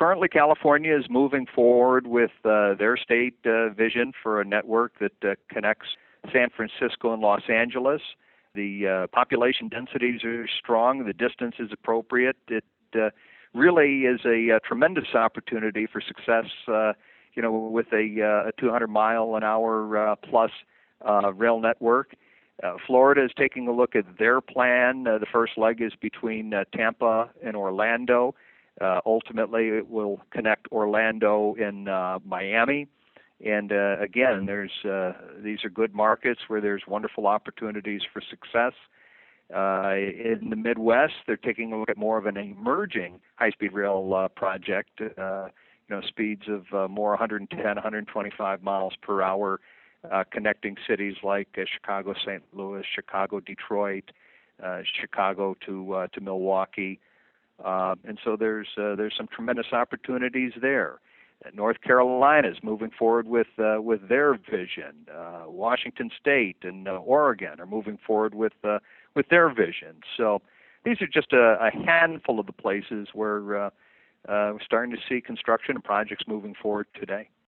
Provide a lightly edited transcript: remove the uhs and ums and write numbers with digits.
currently California is moving forward with their state vision for a network that connects San Francisco and Los Angeles. The population densities are strong. The distance is appropriate. It really is a tremendous opportunity for success, with a 200 mile an hour plus rail network. Florida is taking a look at their plan. The first leg is between Tampa and Orlando. Ultimately, it will connect Orlando and Miami. And again, these are good markets where there's wonderful opportunities for success. In the Midwest, they're taking a look at more of an emerging high-speed rail project. Speeds of more 110, 125 miles per hour, connecting cities like Chicago, St. Louis, Chicago, Detroit, Chicago to Milwaukee. And so there's some tremendous opportunities there. North Carolina is moving forward with their vision. Washington State and Oregon are moving forward with their vision. So these are just a handful of the places where we're starting to see construction and projects moving forward today.